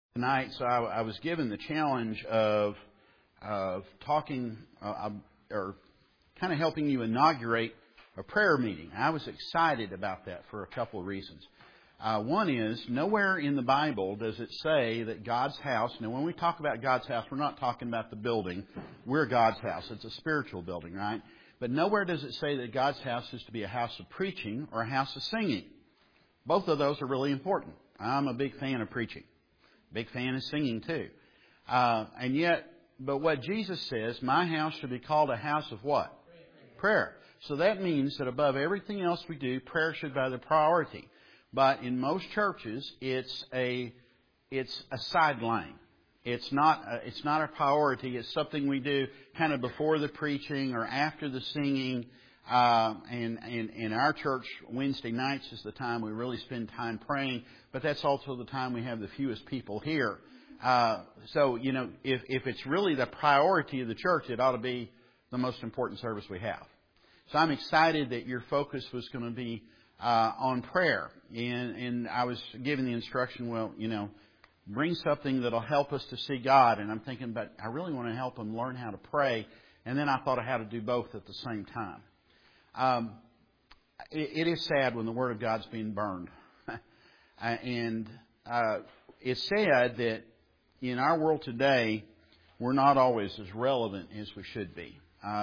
tonight, so I was given the challenge of talking or kind of helping you inaugurate a prayer meeting. I was excited about that for a couple of reasons. One is, nowhere in the Bible does it say that God's house, now when we talk about God's house, we're not talking about the building. We're God's house. It's a spiritual building, right? But nowhere does it say that God's house is to be a house of preaching or a house of singing. Both of those are really important. I'm a big fan of preaching. Big fan of singing too. But what Jesus says, my house should be called a house of what? Prayer. So that means that above everything else we do, prayer should be the priority. But in most churches, it's a sideline. It's not a priority. It's something we do kind of before the preaching or after the singing. And in our church, Wednesday nights is the time we really spend time praying, but that's also the time we have the fewest people here. So, if it's really the priority of the church, it ought to be the most important service we have. So I'm excited that your focus was going to be on prayer. And I was given the instruction, bring something that'll help us to see God. And I'm thinking, but I really want to help them learn how to pray. And then I thought of how to do both at the same time. It is sad when the Word of God's being burned. It's sad that in our world today, we're not always as relevant as we should be.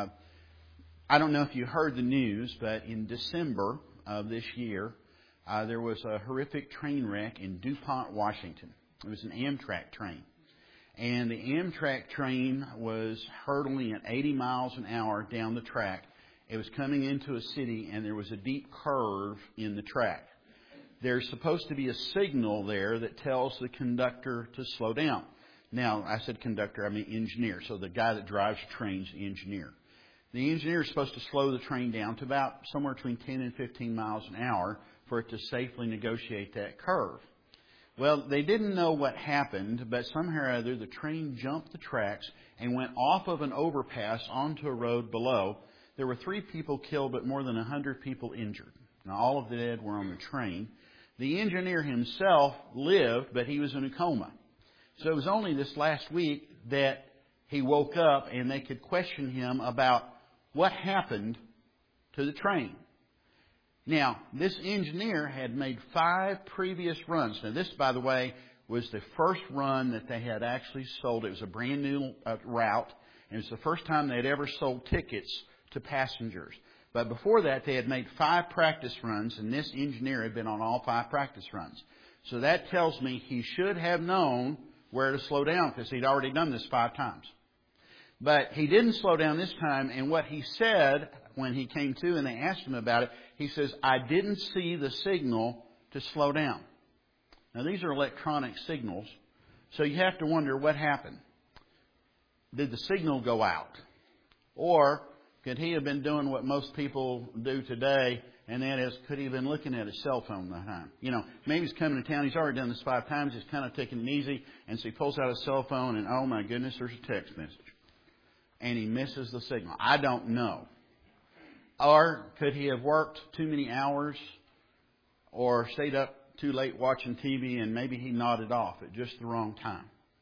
I don't know if you heard the news, but in December of this year, there was a horrific train wreck in DuPont, Washington. It was an Amtrak train. And the Amtrak train was hurtling at 80 miles an hour down the track. It was coming into a city, and there was a deep curve in the track. There's supposed to be a signal there that tells the conductor to slow down. Now, I said conductor, I mean engineer. So the guy that drives the train's the engineer. The engineer is supposed to slow the train down to about somewhere between 10 and 15 miles an hour for it to safely negotiate that curve. Well, they didn't know what happened, but somehow or other the train jumped the tracks and went off of an overpass onto a road below. There were 3 people killed, but more than 100 people injured. Now, all of the dead were on the train. The engineer himself lived, but he was in a coma. So it was only this last week that he woke up and they could question him about what happened to the train. Now, this engineer had made 5 previous runs. Now, this, by the way, was the first run that they had actually sold. It was a brand new route, and it was the first time they had ever sold tickets to passengers. But before that, they had made 5 practice runs, and this engineer had been on all 5 practice runs. So that tells me he should have known where to slow down because he'd already done this 5 times. But he didn't slow down this time, and what he said when he came to and they asked him about it, he says, I didn't see the signal to slow down. Now, these are electronic signals, so you have to wonder what happened. Did the signal go out? Or could he have been doing what most people do today, and that is, could he have been looking at his cell phone that time? Maybe he's coming to town. He's already done this 5 times. He's kind of taking it easy, and so he pulls out his cell phone, and oh my goodness, there's a text message. And he misses the signal. I don't know. Or could he have worked too many hours or stayed up too late watching TV and maybe he nodded off at just the wrong time?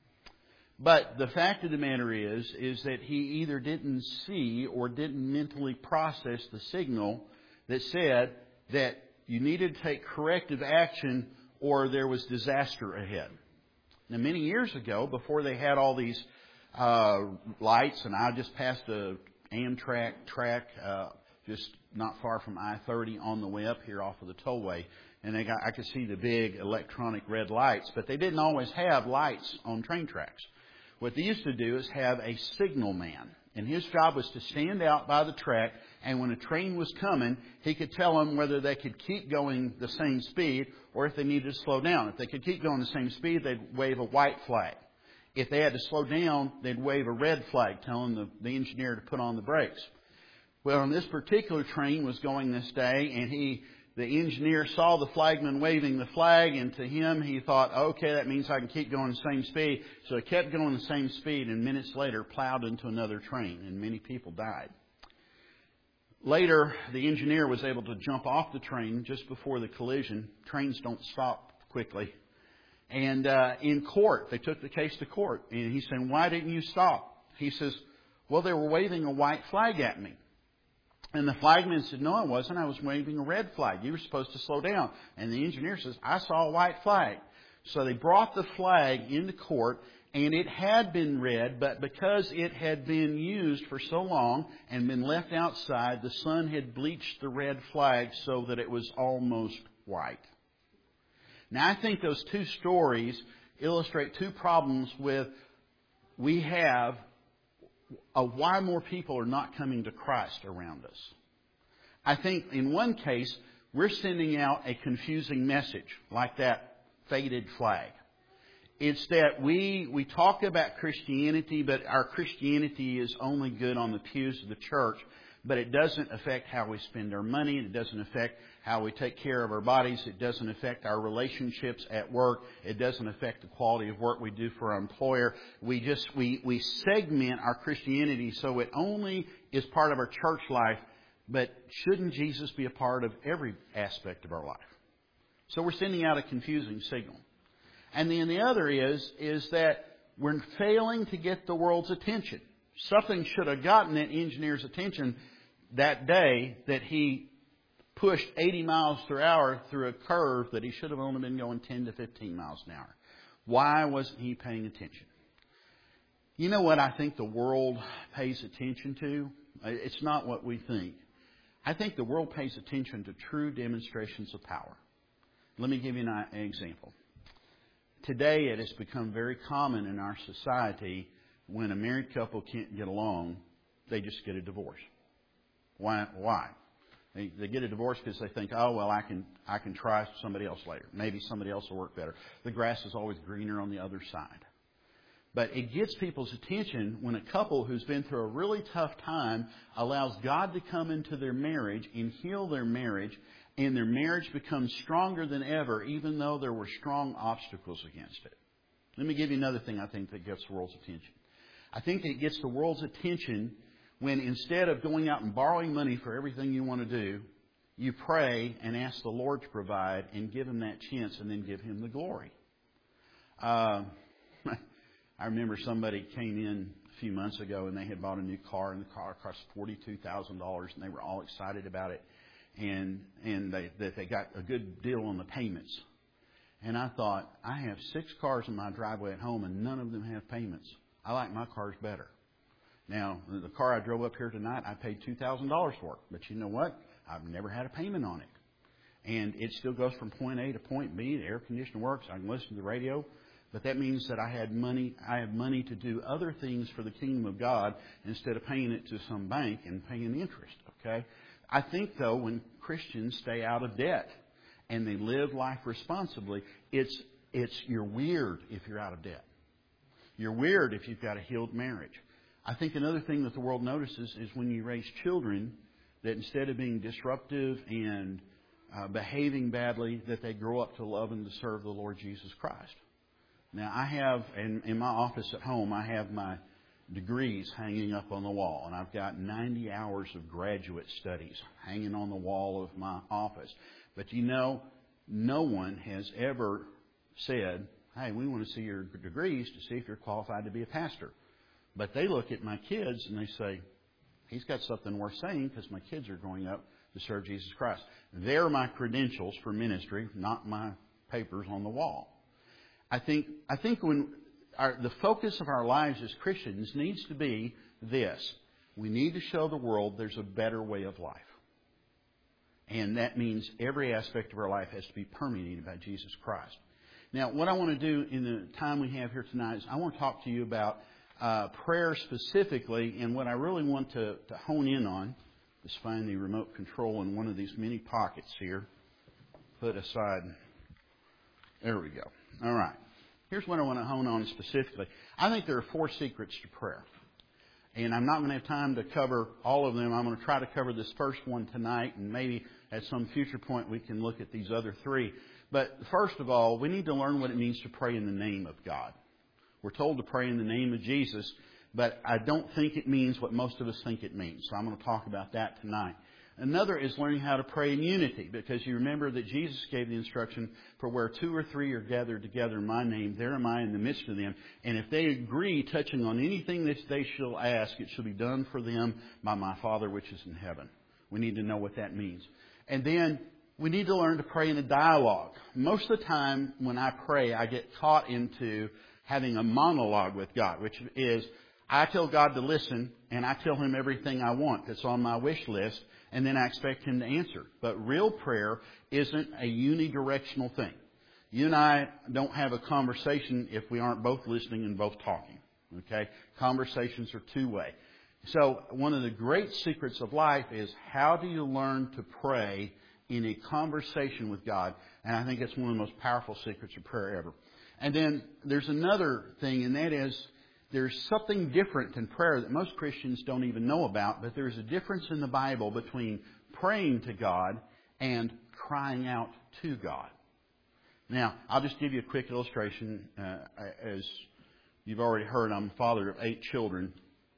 But the fact of the matter is that he either didn't see or didn't mentally process the signal that said that you needed to take corrective action or there was disaster ahead. Now, many years ago, before they had all these lights, and I just passed a Amtrak track just not far from I-30 on the way up here off of the tollway, and I could see the big electronic red lights, but they didn't always have lights on train tracks. What they used to do is have a signal man, and his job was to stand out by the track, and when a train was coming, he could tell them whether they could keep going the same speed or if they needed to slow down. If they could keep going the same speed, they'd wave a white flag. If they had to slow down, they'd wave a red flag telling the engineer to put on the brakes. Well, on this particular train was going this day, and the engineer saw the flagman waving the flag, and to him he thought, okay, that means I can keep going the same speed. So he kept going the same speed, and minutes later plowed into another train, and many people died. Later, the engineer was able to jump off the train just before the collision. Trains don't stop quickly. And in court, they took the case to court. And he's saying, why didn't you stop? He says, well, they were waving a white flag at me. And the flagman said, no, I wasn't. I was waving a red flag. You were supposed to slow down. And the engineer says, I saw a white flag. So they brought the flag into court, and it had been red, but because it had been used for so long and been left outside, the sun had bleached the red flag so that it was almost white. Now, I think those two stories illustrate two problems with we have of why more people are not coming to Christ around us. I think in one case, we're sending out a confusing message, like that faded flag. It's that we talk about Christianity, but our Christianity is only good on the pews of the church, but it doesn't affect how we spend our money. It doesn't affect how we take care of our bodies. It doesn't affect our relationships at work. It doesn't affect the quality of work we do for our employer. We segment our Christianity so it only is part of our church life, but shouldn't Jesus be a part of every aspect of our life? So we're sending out a confusing signal. And then the other is that we're failing to get the world's attention. Something should have gotten that engineer's attention that day that he pushed 80 miles per hour through a curve that he should have only been going 10 to 15 miles an hour. Why wasn't he paying attention? You know what I think the world pays attention to? It's not what we think. I think the world pays attention to true demonstrations of power. Let me give you an example. Today it has become very common in our society when a married couple can't get along, they just get a divorce. Why? They get a divorce because they think, oh, well, I can try somebody else later. Maybe somebody else will work better. The grass is always greener on the other side. But it gets people's attention when a couple who's been through a really tough time allows God to come into their marriage and heal their marriage, and their marriage becomes stronger than ever, even though there were strong obstacles against it. Let me give you another thing I think that gets the world's attention. I think that it gets the world's attention when instead of going out and borrowing money for everything you want to do, you pray and ask the Lord to provide and give Him that chance and then give Him the glory. I remember somebody came in a few months ago and they had bought a new car, and the car cost $42,000, and they were all excited about it, and they got a good deal on the payments. And I thought, I have 6 cars in my driveway at home and none of them have payments. I like my cars better. Now, the car I drove up here tonight, I paid $2,000 for it. But you know what? I've never had a payment on it. And it still goes from point A to point B. The air conditioner works. I can listen to the radio. But that means that I have money to do other things for the kingdom of God instead of paying it to some bank and paying interest. Okay? I think, though, when Christians stay out of debt and they live life responsibly, you're weird if you're out of debt. You're weird if you've got a healed marriage. I think another thing that the world notices is when you raise children, that instead of being disruptive and behaving badly, that they grow up to love and to serve the Lord Jesus Christ. Now, I have, in my office at home, I have my degrees hanging up on the wall. And I've got 90 hours of graduate studies hanging on the wall of my office. But you know, no one has ever said, hey, we want to see your degrees to see if you're qualified to be a pastor. But they look at my kids and they say, he's got something worth saying because my kids are growing up to serve Jesus Christ. They're my credentials for ministry, not my papers on the wall. I think when the focus of our lives as Christians needs to be this. We need to show the world there's a better way of life. And that means every aspect of our life has to be permeated by Jesus Christ. Now, what I want to do in the time we have here tonight is I want to talk to you about prayer specifically, and what I really want to hone in on is find the remote control in one of these mini pockets here. Put aside. There we go. All right. Here's what I want to hone on specifically. I think there are 4 secrets to prayer. And I'm not going to have time to cover all of them. I'm going to try to cover this first one tonight, and maybe at some future point we can look at these other 3. But first of all, we need to learn what it means to pray in the name of God. We're told to pray in the name of Jesus, but I don't think it means what most of us think it means. So I'm going to talk about that tonight. Another is learning how to pray in unity, because you remember that Jesus gave the instruction, for where 2 or 3 are gathered together in my name, there am I in the midst of them. And if they agree touching on anything that they shall ask, it shall be done for them by my Father which is in heaven. We need to know what that means. And then we need to learn to pray in a dialogue. Most of the time when I pray, I get caught into having a monologue with God, which is I tell God to listen and I tell Him everything I want that's on my wish list, and then I expect Him to answer. But real prayer isn't a unidirectional thing. You and I don't have a conversation if we aren't both listening and both talking. Okay? Conversations are two-way. So one of the great secrets of life is, how do you learn to pray in a conversation with God? And I think it's one of the most powerful secrets of prayer ever. And then there's another thing, and that is there's something different in prayer that most Christians don't even know about, but there's a difference in the Bible between praying to God and crying out to God. Now, I'll just give you a quick illustration. As you've already heard, I'm a father of 8 children.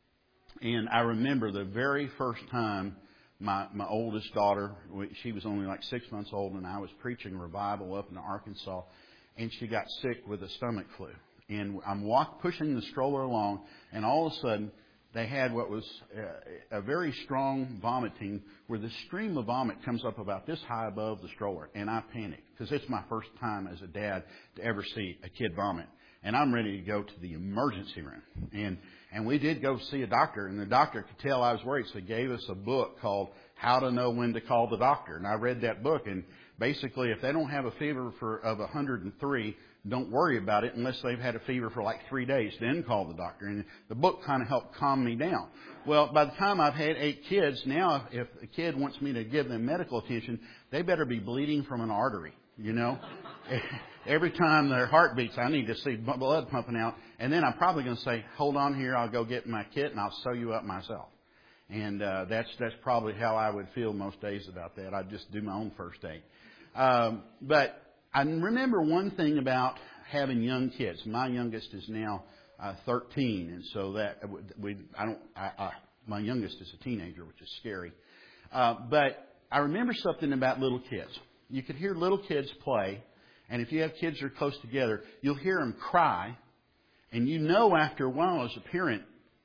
And I remember the very first time my oldest daughter, she was only like 6 months old, and I was preaching a revival up in Arkansas, and she got sick with a stomach flu. And I'm pushing the stroller along, and all of a sudden they had what was a very strong vomiting, where the stream of vomit comes up about this high above the stroller. And I panicked, because it's my first time as a dad to ever see a kid vomit. And I'm ready to go to the emergency room. And we did go see a doctor, and the doctor could tell I was worried, so he gave us a book called How to Know When to Call the Doctor. And I read that book, and basically if they don't have a fever of 103, don't worry about it unless they've had a fever for like 3 days. Then call the doctor. And the book kind of helped calm me down. Well, by the time I've had 8 kids, now if a kid wants me to give them medical attention, they better be bleeding from an artery, you know. Every time their heart beats, I need to see blood pumping out. And then I'm probably going to say, hold on here, I'll go get my kit and I'll sew you up myself. And that's probably how I would feel most days about that. I'd just do my own first aid. But I remember one thing about having young kids. My youngest is now 13, and so that my youngest is a teenager, which is scary. But I remember something about little kids. You could hear little kids play, and if you have kids that are close together, you'll hear them cry, and you know after a while as a parent,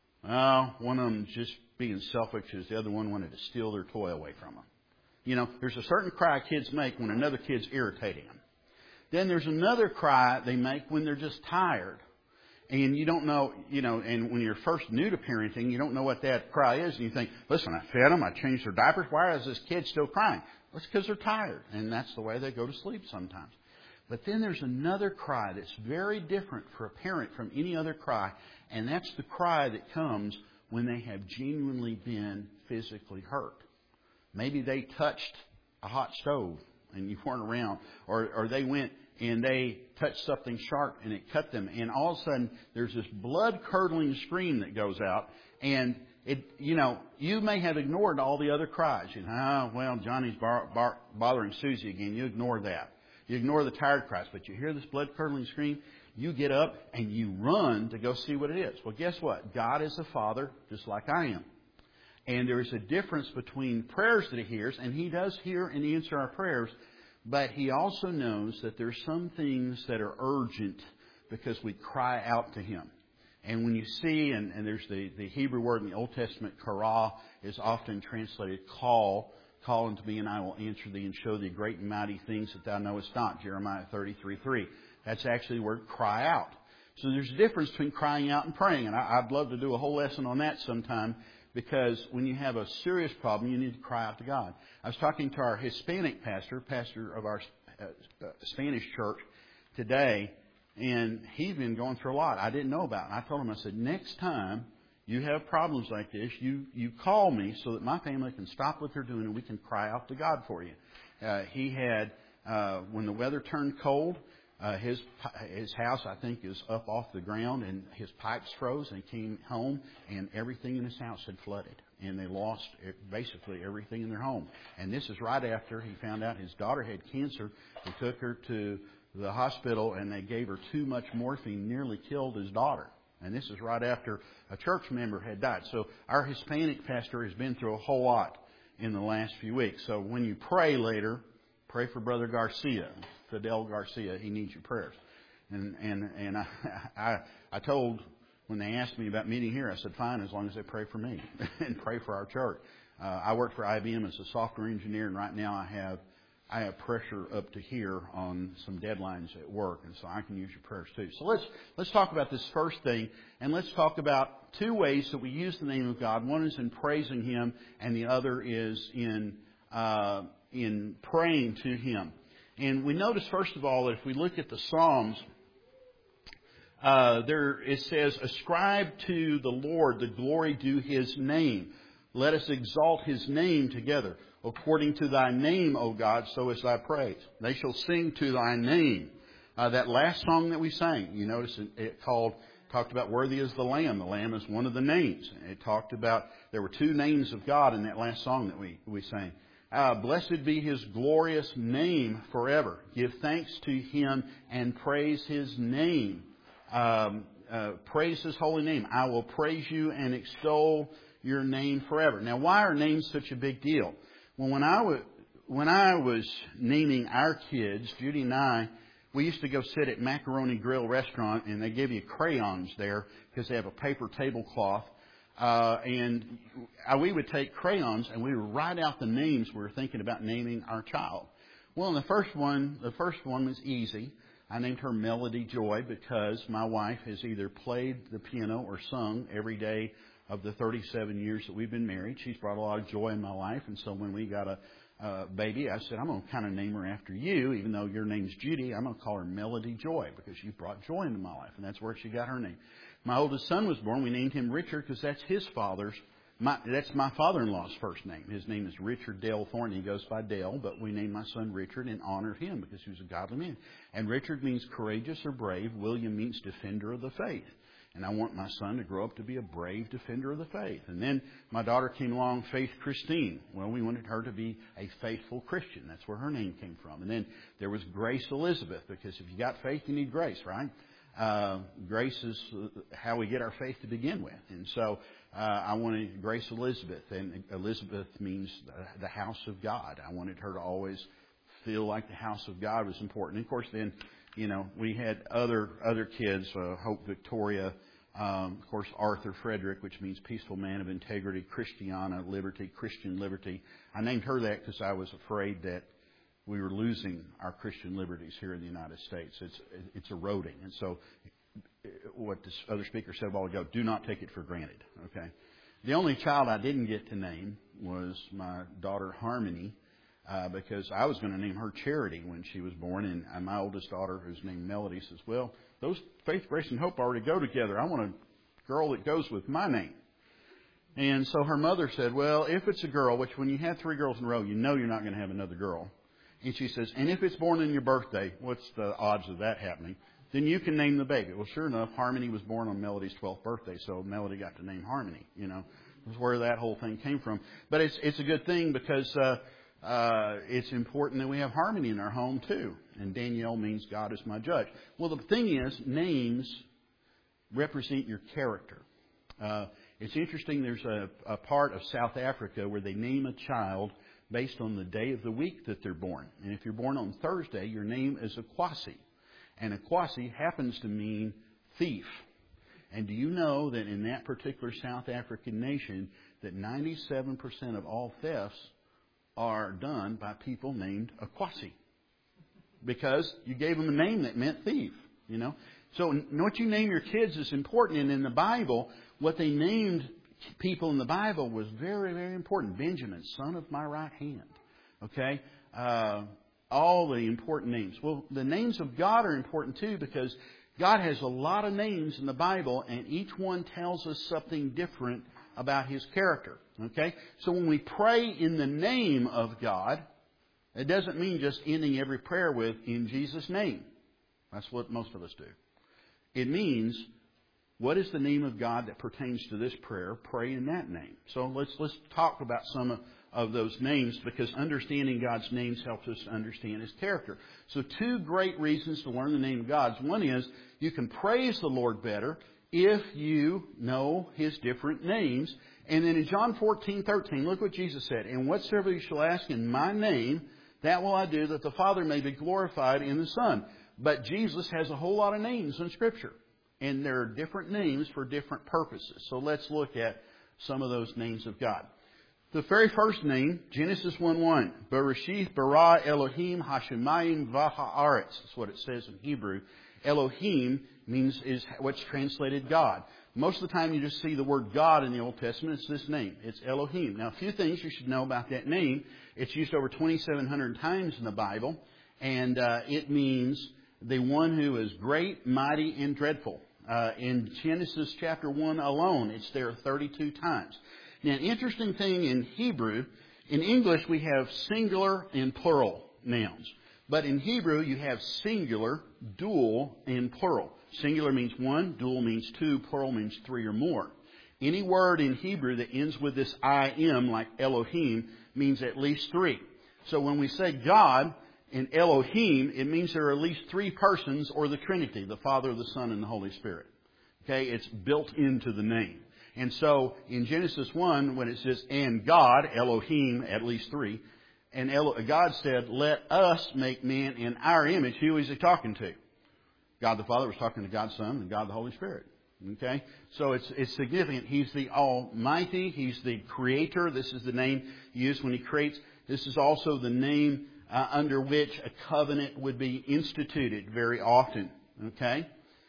one of them just being selfish because the other one wanted to steal their toy away from them. You know, there's a certain cry kids make when another kid's irritating them. Then there's another cry they make when they're just tired. And you don't know, and when you're first new to parenting, you don't know what that cry is. And you think, listen, I fed them, I changed their diapers. Why is this kid still crying? Well, it's because they're tired. And that's the way they go to sleep sometimes. But then there's another cry that's very different for a parent from any other cry. And that's the cry that comes when they have genuinely been physically hurt. Maybe they touched a hot stove and you weren't around. Or they went and they touched something sharp and it cut them. And all of a sudden there's this blood-curdling scream that goes out. And you may have ignored all the other cries. Well, Johnny's bothering Susie again. You ignore that. You ignore the tired cries. But you hear this blood-curdling scream. You get up and you run to go see what it is. Well, guess what? God is a father just like I am. And there is a difference between prayers that He hears, and He does hear and answer our prayers, but He also knows that there's some things that are urgent because we cry out to Him. And when you see, and there's the Hebrew word in the Old Testament, karah, is often translated call unto me and I will answer thee and show thee great and mighty things that thou knowest not, Jeremiah 33:3. That's actually the word cry out. So there's a difference between crying out and praying, and I'd love to do a whole lesson on that sometime. Because when you have a serious problem, you need to cry out to God. I was talking to our Hispanic pastor of our Spanish church today, and he's been going through a lot I didn't know about. And I told him, I said, next time you have problems like this, you call me so that my family can stop what they're doing and we can cry out to God for you. He had, when the weather turned cold, his house, I think, is up off the ground, and his pipes froze, and he came home, and everything in his house had flooded, and they lost basically everything in their home. And this is right after he found out his daughter had cancer. They took her to the hospital, and they gave her too much morphine, nearly killed his daughter. And this is right after a church member had died. So our Hispanic pastor has been through a whole lot. in the last few weeks. So when you pray later, pray for Brother Garcia, Fidel Garcia. He needs your prayers. And I told, when they asked me about meeting here, I said, fine, as long as they pray for me and pray for our church. I work for IBM as a software engineer, and right now I have pressure up to here on some deadlines at work, and so I can use your prayers too. So let's talk about this first thing, and let's talk about two ways that we use the name of God. One is in praising Him, and the other is in praying to Him. And we notice, first of all, that if we look at the Psalms, it says, ascribe to the Lord the glory due His name. Let us exalt His name together. According to Thy name, O God, so is Thy praise. They shall sing to Thy name. That last song that we sang, you notice it talked about worthy is the Lamb. The Lamb is one of the names. It talked about, there were two names of God in that last song that we sang. Blessed be His glorious name forever. Give thanks to Him and praise His name. Praise His holy name. I will praise You and extol Your name forever. Now, why are names such a big deal? Well, when I was naming our kids, Judy and I, we used to go sit at Macaroni Grill restaurant, and they give you crayons there because they have a paper tablecloth. And we would take crayons and we would write out the names we were thinking about naming our child. Well, the first one was easy. I named her Melody Joy because my wife has either played the piano or sung every day of the 37 years that we've been married. She's brought a lot of joy in my life. And so when we got a baby, I said, I'm going to kind of name her after you. Even though your name's Judy, I'm going to call her Melody Joy because you brought joy into my life. And that's where she got her name. My oldest son was born. We named him Richard because that's his father's. That's my father-in-law's first name. His name is Richard Dale Thornton. He goes by Dale, but we named my son Richard in honor of him because he was a godly man. And Richard means courageous or brave. William means defender of the faith. And I want my son to grow up to be a brave defender of the faith. And then my daughter came along, Faith Christine. Well, we wanted her to be a faithful Christian. That's where her name came from. And then there was Grace Elizabeth, because if you got faith, you need grace, right? Grace is how we get our faith to begin with. And so I wanted Grace Elizabeth. And Elizabeth means the house of God. I wanted her to always feel like the house of God was important. And of course, then, we had other kids, Hope Victoria, of course, Arthur Frederick, which means peaceful man of integrity, Christiana, liberty, Christian liberty. I named her that because I was afraid that we were losing our Christian liberties here in the United States. It's eroding. And so what this other speaker said a while ago, do not take it for granted. Okay. The only child I didn't get to name was my daughter Harmony. Because I was going to name her Charity when she was born, and my oldest daughter, who's named Melody, says, well, those faith, grace, and hope already go together. I want a girl that goes with my name. And so her mother said, well, if it's a girl, which when you have 3 girls in a row, you know you're not going to have another girl. And she says, and if it's born on your birthday, what's the odds of that happening? Then you can name the baby. Well, sure enough, Harmony was born on Melody's 12th birthday, so Melody got to name Harmony. That's where that whole thing came from. But it's a good thing because it's important that we have harmony in our home too. And Danielle means God is my judge. Well, the thing is, names represent your character. It's interesting, there's a part of South Africa where they name a child based on the day of the week that they're born. And if you're born on Thursday, your name is Akwasi. And Akwasi happens to mean thief. And do you know that in that particular South African nation, that 97% of all thefts are done by people named Akwasi, because you gave them a name that meant thief, So what you name your kids is important. And in the Bible, what they named people in the Bible was very, very important. Benjamin, son of my right hand. Okay? All the important names. Well, the names of God are important too, because God has a lot of names in the Bible, and each one tells us something different about His character. Okay? So when we pray in the name of God, it doesn't mean just ending every prayer with, in Jesus' name. That's what most of us do. It means, what is the name of God that pertains to this prayer? Pray in that name. So let's talk about some of those names, because understanding God's names helps us understand His character. So 2 great reasons to learn the name of God. One is you can praise the Lord better, if you know His different names. And then in John 14:13, look what Jesus said. And whatsoever you shall ask in my name, that will I do, that the Father may be glorified in the Son. But Jesus has a whole lot of names in Scripture. And there are different names for different purposes. So let's look at some of those names of God. The very first name, Genesis 1:1. Bereshith bara Elohim hashemayim v'ha'aretz. That's what it says in Hebrew. Elohim is what's translated God. Most of the time you just see the word God in the Old Testament. It's this name. It's Elohim. Now, a few things you should know about that name. It's used over 2,700 times in the Bible. And it means the one who is great, mighty, and dreadful. In Genesis chapter 1 alone, it's there 32 times. Now, an interesting thing in Hebrew, in English we have singular and plural nouns. But in Hebrew you have singular, dual, and plural. Singular means one, dual means two, plural means three or more. Any word in Hebrew that ends with this I am, like Elohim, means at least three. So when we say God in Elohim, it means there are at least three persons, or the Trinity, the Father, the Son, and the Holy Spirit. Okay, it's built into the name. And so in Genesis 1, when it says, and God, Elohim, at least three, and God said, let us make man in our image. Who is He talking to? God the Father was talking to God the Son and God the Holy Spirit. Okay? So it's significant. He's the Almighty. He's the Creator. This is the name used when He creates. This is also the name under which a covenant would be instituted very often. Okay?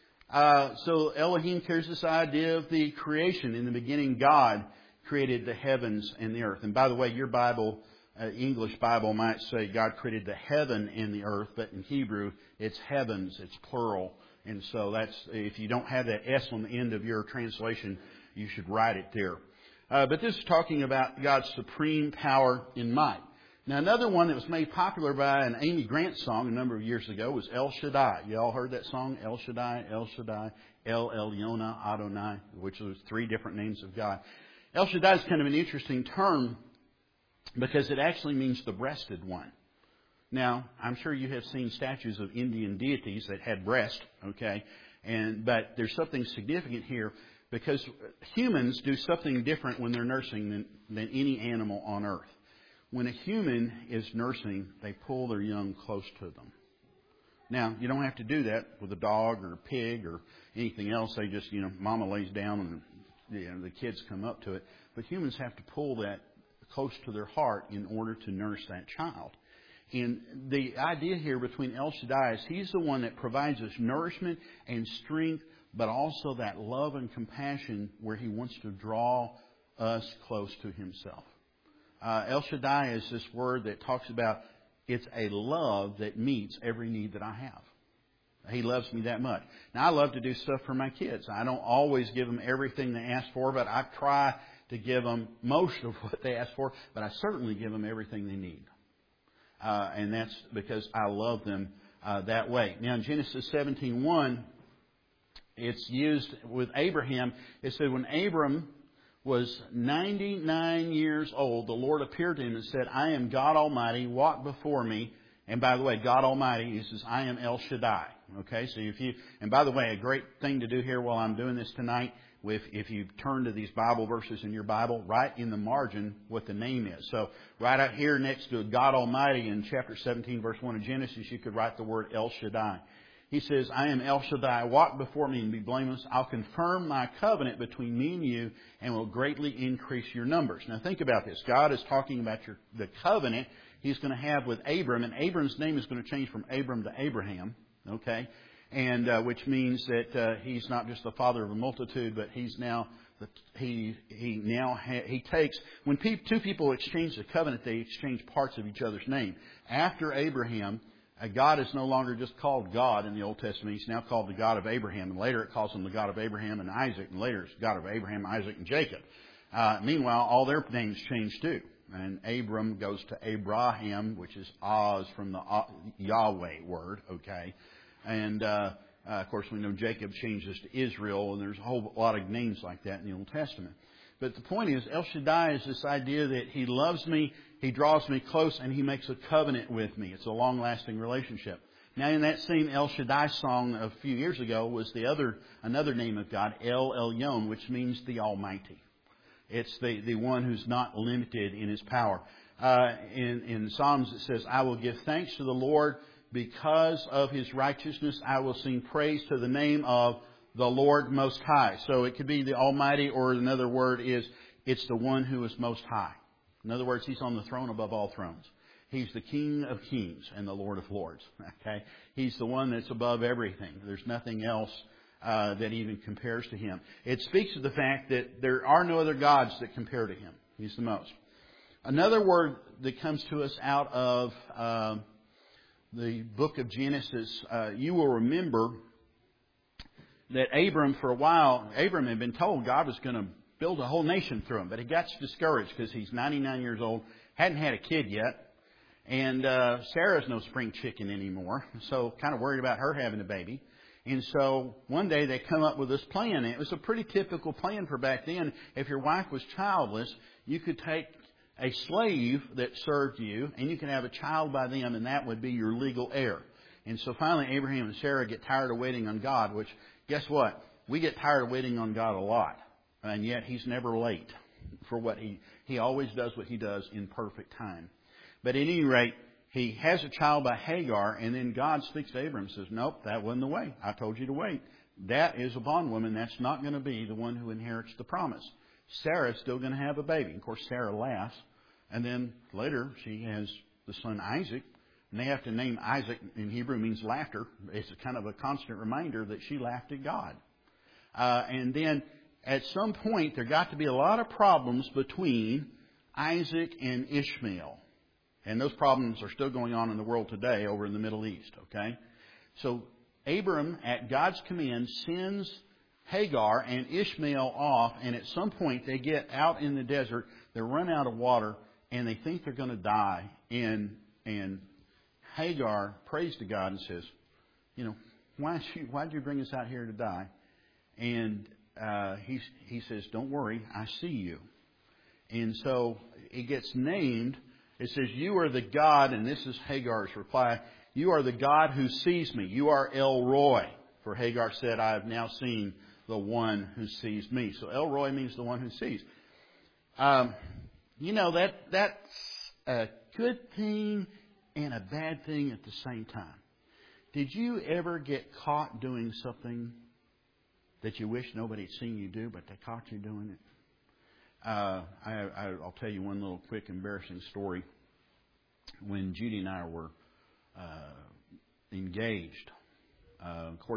So Elohim carries this idea of the creation. In the beginning, God created the heavens and the earth. And by the way, your Bible, English Bible, might say God created the heaven and the earth, but in Hebrew, it's heavens, it's plural. And so that's, if you don't have that S on the end of your translation, you should write it there. But this is talking about God's supreme power and might. Now, another one that was made popular by an Amy Grant song a number of years ago was El Shaddai. You all heard that song? El Shaddai, El Shaddai, El Elyon, Adonai, which was three different names of God. El Shaddai is kind of an interesting term because it actually means the breasted one. Now, I'm sure you have seen statues of Indian deities that had breast, okay? But there's something significant here because humans do something different when they're nursing than any animal on earth. When a human is nursing, they pull their young close to them. Now, you don't have to do that with a dog or a pig or anything else. They just, mama lays down and the kids come up to it. But humans have to pull that close to their heart in order to nurse that child. And the idea here between El Shaddai is He's the one that provides us nourishment and strength, but also that love and compassion where He wants to draw us close to Himself. El Shaddai is this word that talks about it's a love that meets every need that I have. He loves me that much. Now, I love to do stuff for my kids. I don't always give them everything they ask for, but I try to give them most of what they ask for, but I certainly give them everything they need. And that's because I love them that way. Now, in Genesis 17:1, it's used with Abraham. It said, when Abram was 99 years old, the Lord appeared to him and said, I am God Almighty, walk before me. And by the way, God Almighty, He says, I am El Shaddai. Okay, so and by the way, a great thing to do here while I'm doing this tonight, if you turn to these Bible verses in your Bible, write in the margin what the name is. So right out here next to God Almighty in chapter 17, verse 1 of Genesis, you could write the word El Shaddai. He says, I am El Shaddai, walk before me and be blameless. I'll confirm my covenant between me and you and will greatly increase your numbers. Now think about this. God is talking about the covenant He's going to have with Abram. And Abram's name is going to change from Abram to Abraham. Okay? And which means that he's not just the father of a multitude, but he's now he takes, when two people exchange the covenant, they exchange parts of each other's name. After Abraham, God is no longer just called God in the Old Testament. He's now called the God of Abraham. And later it calls Him the God of Abraham and Isaac. And later it's God of Abraham, Isaac, and Jacob. Meanwhile, all their names change too. And Abram goes to Abraham, which is Oz from the Yahweh word, okay? And, of course, we know Jacob changes to Israel, and there's a whole lot of names like that in the Old Testament. But the point is, El Shaddai is this idea that He loves me, He draws me close, and He makes a covenant with me. It's a long-lasting relationship. Now, in that same El Shaddai song a few years ago was another name of God, El Elyon, which means the Almighty. It's the one who's not limited in His power. In Psalms it says, I will give thanks to the Lord because of His righteousness. I will sing praise to the name of the Lord Most High. So it could be the Almighty, or another word is, it's the one who is most high. In other words, He's on the throne above all thrones. He's the King of kings and the Lord of lords. Okay, He's the one that's above everything. There's nothing else that even compares to Him. It speaks of the fact that there are no other gods that compare to Him. He's the most. Another word that comes to us out of the book of Genesis, you will remember that Abram, for a while, Abram had been told God was going to build a whole nation through him. But he got discouraged because he's 99 years old, hadn't had a kid yet. And Sarah's no spring chicken anymore, so kind of worried about her having a baby. And so one day they come up with this plan. And it was a pretty typical plan for back then. If your wife was childless, you could take a slave that served you, and you could have a child by them, and that would be your legal heir. And so finally Abraham and Sarah get tired of waiting on God, which, guess what? We get tired of waiting on God a lot. And yet He's never late for what He always does what He does in perfect time. But at any rate, he has a child by Hagar, and then God speaks to Abraham and says, nope, that wasn't the way. I told you to wait. That is a bondwoman. That's not going to be the one who inherits the promise. Sarah's still going to have a baby. Of course, Sarah laughs. And then later, she has the son Isaac. And they have to name Isaac in Hebrew means laughter. It's kind of a constant reminder that she laughed at God. And then at some point, there got to be a lot of problems between Isaac and Ishmael. And those problems are still going on in the world today over in the Middle East. Okay? So Abram, at God's command, sends Hagar and Ishmael off. And at some point, they get out in the desert. They run out of water. And they think they're going to die. And Hagar prays to God and says, why'd you bring us out here to die? And he says, don't worry, I see you. And so it gets named. It says, you are the God, and this is Hagar's reply, you are the God who sees me. You are El Roi. For Hagar said, I have now seen the one who sees me. So El Roi means the one who sees. That's a good thing and a bad thing at the same time. Did you ever get caught doing something that you wish nobody had seen you do, but they caught you doing it? I'll tell you one little quick embarrassing story. When Judy and I were engaged, of course,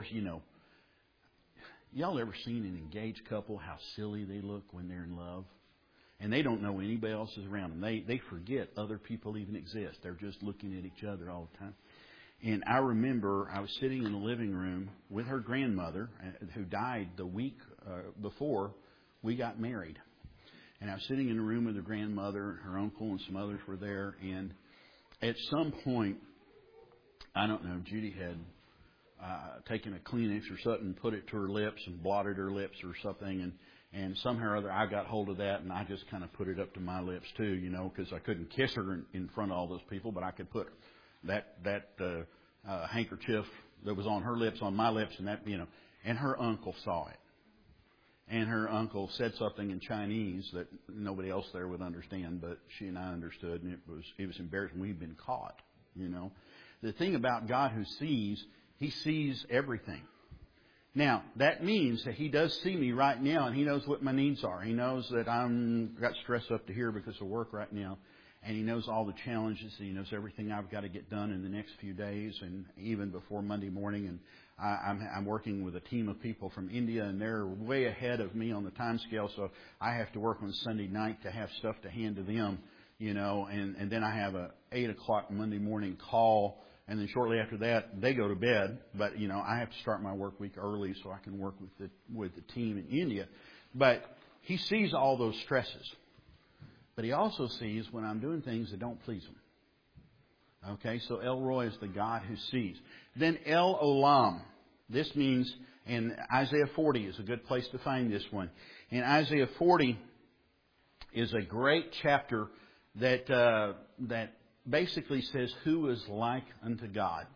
y'all ever seen an engaged couple, how silly they look when they're in love? And they don't know anybody else is around them. They forget other people even exist. They're just looking at each other all the time. And I remember I was sitting in the living room with her grandmother, who died the week before we got married. And I was sitting in the room with her grandmother, her uncle, and some others were there. And at some point, I don't know, Judy had taken a Kleenex or something, put it to her lips and blotted her lips or something. And somehow or other, I got hold of that, and I just kind of put it up to my lips too, because I couldn't kiss her in front of all those people, but I could put that handkerchief that was on her lips on my lips, and that, and her uncle saw it. And her uncle said something in Chinese that nobody else there would understand, but she and I understood, and it was embarrassing. We'd been caught, The thing about God who sees, He sees everything. Now, that means that He does see me right now, and He knows what my needs are. He knows that I'm got stressed up to here because of work right now. And He knows all the challenges. He knows everything I've got to get done in the next few days and even before Monday morning. And I'm working with a team of people from India, and they're way ahead of me on the time scale. So I have to work on Sunday night to have stuff to hand to them, and then I have a 8 o'clock Monday morning call. And then shortly after that, they go to bed. But, I have to start my work week early so I can work with the team in India. But He sees all those stresses. But He also sees when I'm doing things that don't please Him. Okay, so El Roi is the God who sees. Then El Olam. This means, and Isaiah 40 is a good place to find this one. And Isaiah 40 is a great chapter that basically says who is like unto God.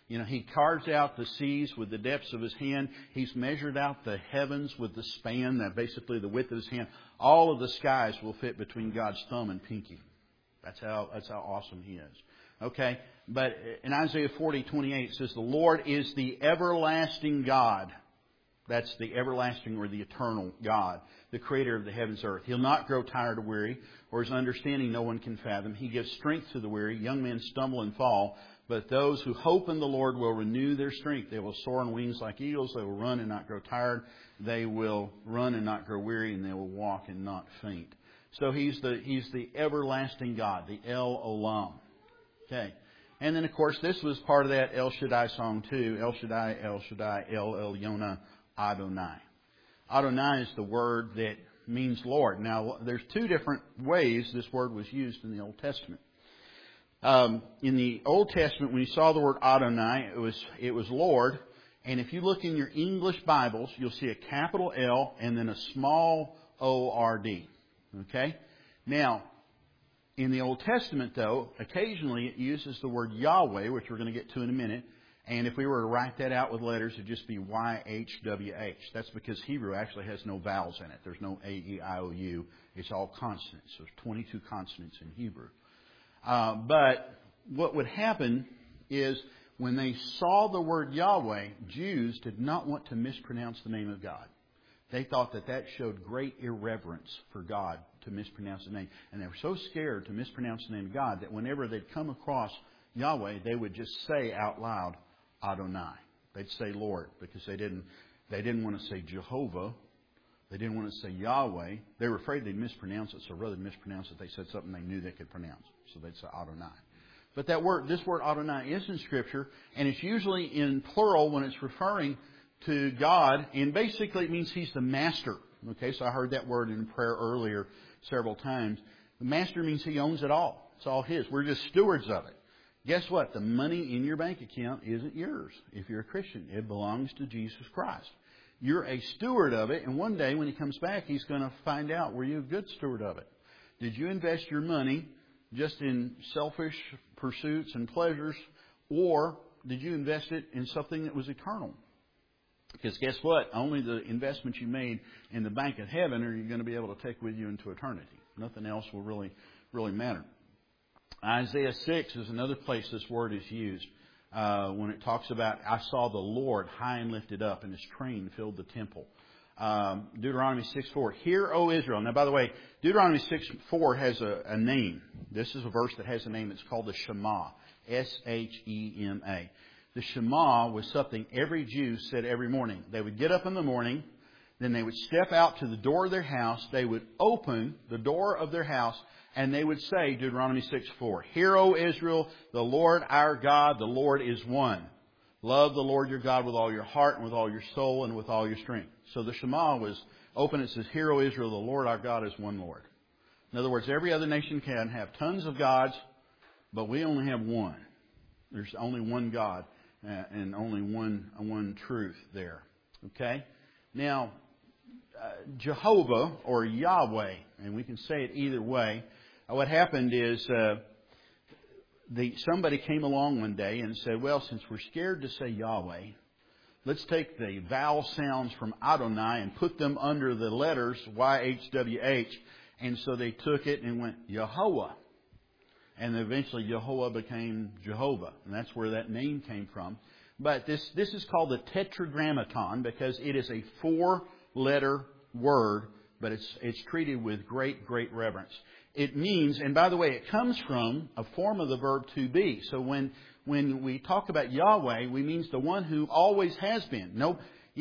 You know, He carves out the seas with the depths of His hand. He's measured out the heavens with the span, that basically the width of His hand. All of the skies will fit between God's thumb and pinky. That's how awesome He is. Okay? But in Isaiah 40:28 it says, the Lord is the everlasting God. That's the everlasting or the eternal God, the creator of the heavens and earth. He'll not grow tired or weary, or His understanding no one can fathom. He gives strength to the weary. Young men stumble and fall, but those who hope in the Lord will renew their strength. They will soar on wings like eagles. They will run and not grow tired. They will run and not grow weary, and they will walk and not faint. So He's the everlasting God, the El Olam. Okay. And then, of course, this was part of that El Shaddai song too. El Shaddai, El Shaddai, El Elyon Adonai. Adonai is the word that means Lord. Now, there's two different ways this word was used in the Old Testament. In the Old Testament, when you saw the word Adonai, it was Lord. And if you look in your English Bibles, you'll see a capital L and then a small O-R-D. Okay? Now, in the Old Testament, though, occasionally it uses the word Yahweh, which we're going to get to in a minute. And if we were to write that out with letters, it would just be YHWH. That's because Hebrew actually has no vowels in it. There's no A, E, I, O, U. It's all consonants. There's 22 consonants in Hebrew. But what would happen is when they saw the word Yahweh, Jews did not want to mispronounce the name of God. They thought that showed great irreverence for God to mispronounce the name. And they were so scared to mispronounce the name of God that whenever they'd come across Yahweh, they would just say out loud, Adonai. They'd say Lord, because they didn't want to say Jehovah. They didn't want to say Yahweh. They were afraid they'd mispronounce it, so rather than mispronounce it, they said something they knew they could pronounce. So they'd say Adonai. But this word Adonai is in Scripture, and it's usually in plural when it's referring to God, and basically it means He's the master. Okay, so I heard that word in prayer earlier several times. The master means He owns it all. It's all His. We're just stewards of it. Guess what? The money in your bank account isn't yours. If you're a Christian, it belongs to Jesus Christ. You're a steward of it, and one day when He comes back, He's going to find out, were you a good steward of it? Did you invest your money just in selfish pursuits and pleasures, or did you invest it in something that was eternal? Because guess what? Only the investments you made in the bank of heaven are you going to be able to take with you into eternity. Nothing else will really matter. Isaiah 6 is another place this word is used. When it talks about, I saw the Lord high and lifted up, and His train filled the temple. Deuteronomy 6:4. Hear, O Israel. Now, by the way, Deuteronomy 6:4 has a name. This is a verse that has a name. It's called the Shema. S-H-E-M-A. The Shema was something every Jew said every morning. They would get up in the morning, then they would step out to the door of their house. They would open the door of their house, and they would say, Deuteronomy 6:4, Hear, O Israel, the Lord our God, the Lord is one. Love the Lord your God with all your heart and with all your soul and with all your strength. So the Shema was open. It says, Hear, O Israel, the Lord our God is one Lord. In other words, every other nation can have tons of gods, but we only have one. There's only one God and only one truth there. Okay? Now, Jehovah or Yahweh, and we can say it either way. What happened is somebody came along one day and said, well, since we're scared to say Yahweh, let's take the vowel sounds from Adonai and put them under the letters YHWH. And so they took it and went Yehovah. And eventually Yehovah became Jehovah. And that's where that name came from. But this is called the Tetragrammaton because it is a 4-letter word, but it's treated with great reverence. It means, and by the way, it comes from a form of the verb to be. So when we talk about Yahweh, we mean the one who always has been. No,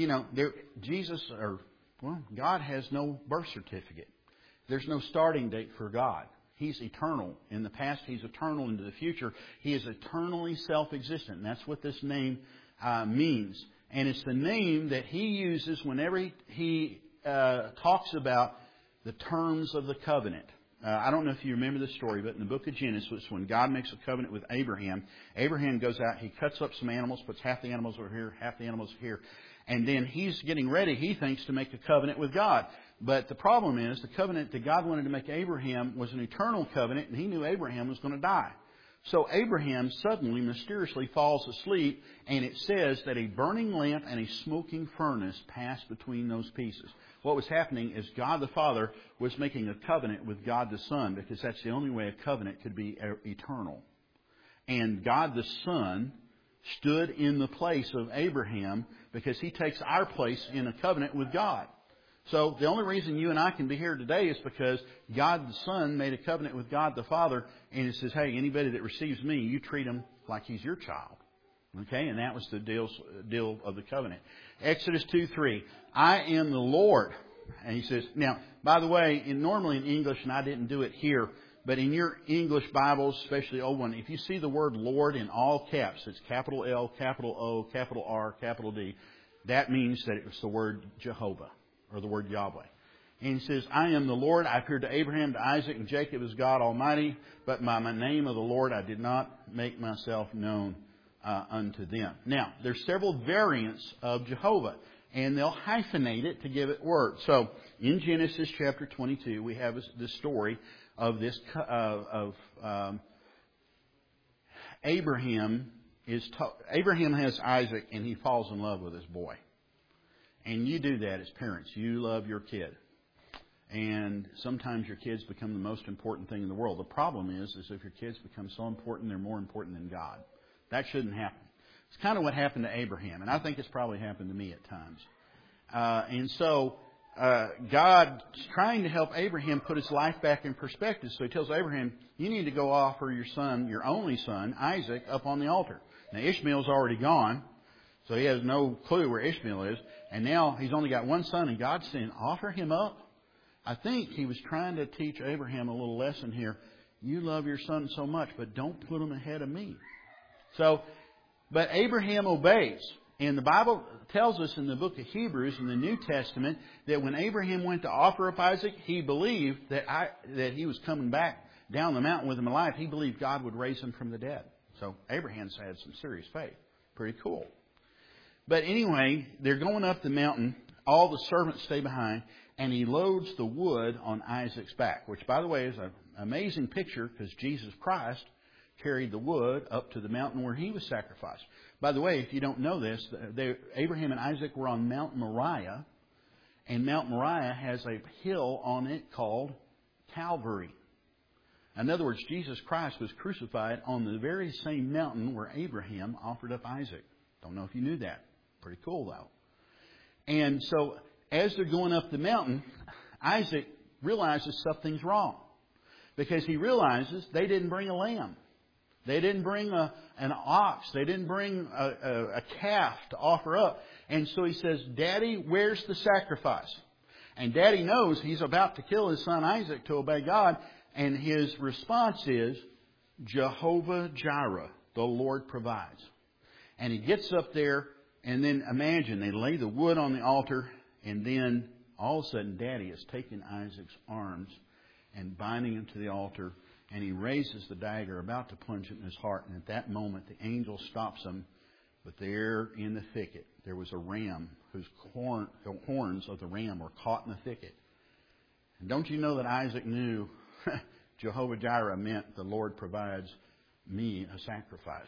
God has no birth certificate. There's no starting date for God. He's eternal. In the past, He's eternal into the future. He is eternally self-existent. And that's what this name means. And it's the name that He uses whenever He talks about the terms of the covenant. I don't know if you remember this story, but in the book of Genesis, when God makes a covenant with Abraham, Abraham goes out, he cuts up some animals, puts half the animals over here, half the animals here. And then he's getting ready, he thinks, to make a covenant with God. But the problem is, the covenant that God wanted to make Abraham was an eternal covenant, and He knew Abraham was going to die. So Abraham suddenly, mysteriously falls asleep, and it says that a burning lamp and a smoking furnace passed between those pieces. What was happening is God the Father was making a covenant with God the Son, because that's the only way a covenant could be eternal. And God the Son stood in the place of Abraham because He takes our place in a covenant with God. So the only reason you and I can be here today is because God the Son made a covenant with God the Father, and it says, hey, anybody that receives me, you treat him like he's your child. Okay, and that was the deal of the covenant. Exodus 2:3, I am the Lord. And He says, now, by the way, normally in English, and I didn't do it here, but in your English Bibles, especially the old one, if you see the word Lord in all caps, it's capital L, capital O, capital R, capital D, that means that it was the word Jehovah, or the word Yahweh. And He says, I am the Lord. I appeared to Abraham, to Isaac, and Jacob as God Almighty, but by my name of the Lord I did not make myself known unto them. Now, there's several variants of Jehovah, and they'll hyphenate it to give it words. So, in Genesis chapter 22, we have the story of this Abraham has Isaac, and he falls in love with his boy. And you do that as parents. You love your kid. And sometimes your kids become the most important thing in the world. The problem is if your kids become so important, they're more important than God. That shouldn't happen. It's kind of what happened to Abraham. And I think it's probably happened to me at times. And so God's trying to help Abraham put his life back in perspective. So He tells Abraham, you need to go offer your son, your only son, Isaac, up on the altar. Now Ishmael's already gone. So he has no clue where Ishmael is. And now he's only got one son, and God's saying, offer him up. I think He was trying to teach Abraham a little lesson here. You love your son so much, but don't put him ahead of me. So, but Abraham obeys. And the Bible tells us in the book of Hebrews in the New Testament that when Abraham went to offer up Isaac, he believed that he was coming back down the mountain with him alive. He believed God would raise him from the dead. So Abraham's had some serious faith. Pretty cool. But anyway, they're going up the mountain. All the servants stay behind. And he loads the wood on Isaac's back. Which, by the way, is an amazing picture because Jesus Christ carried the wood up to the mountain where He was sacrificed. By the way, if you don't know this, Abraham and Isaac were on Mount Moriah. And Mount Moriah has a hill on it called Calvary. In other words, Jesus Christ was crucified on the very same mountain where Abraham offered up Isaac. Don't know if you knew that. Pretty cool, though. And so, as they're going up the mountain, Isaac realizes something's wrong. Because he realizes they didn't bring a lamb. They didn't bring an ox. They didn't bring a calf to offer up. And so he says, Daddy, where's the sacrifice? And Daddy knows he's about to kill his son Isaac to obey God. And his response is, Jehovah Jireh, the Lord provides. And he gets up there, and then imagine, they lay the wood on the altar, and then all of a sudden Daddy is taking Isaac's arms and binding him to the altar, and he raises the dagger, about to plunge it in his heart. And at that moment, the angel stops him. But there in the thicket, there was a ram whose the horns of the ram were caught in the thicket. And don't you know that Isaac knew Jehovah Jireh meant the Lord provides me a sacrifice?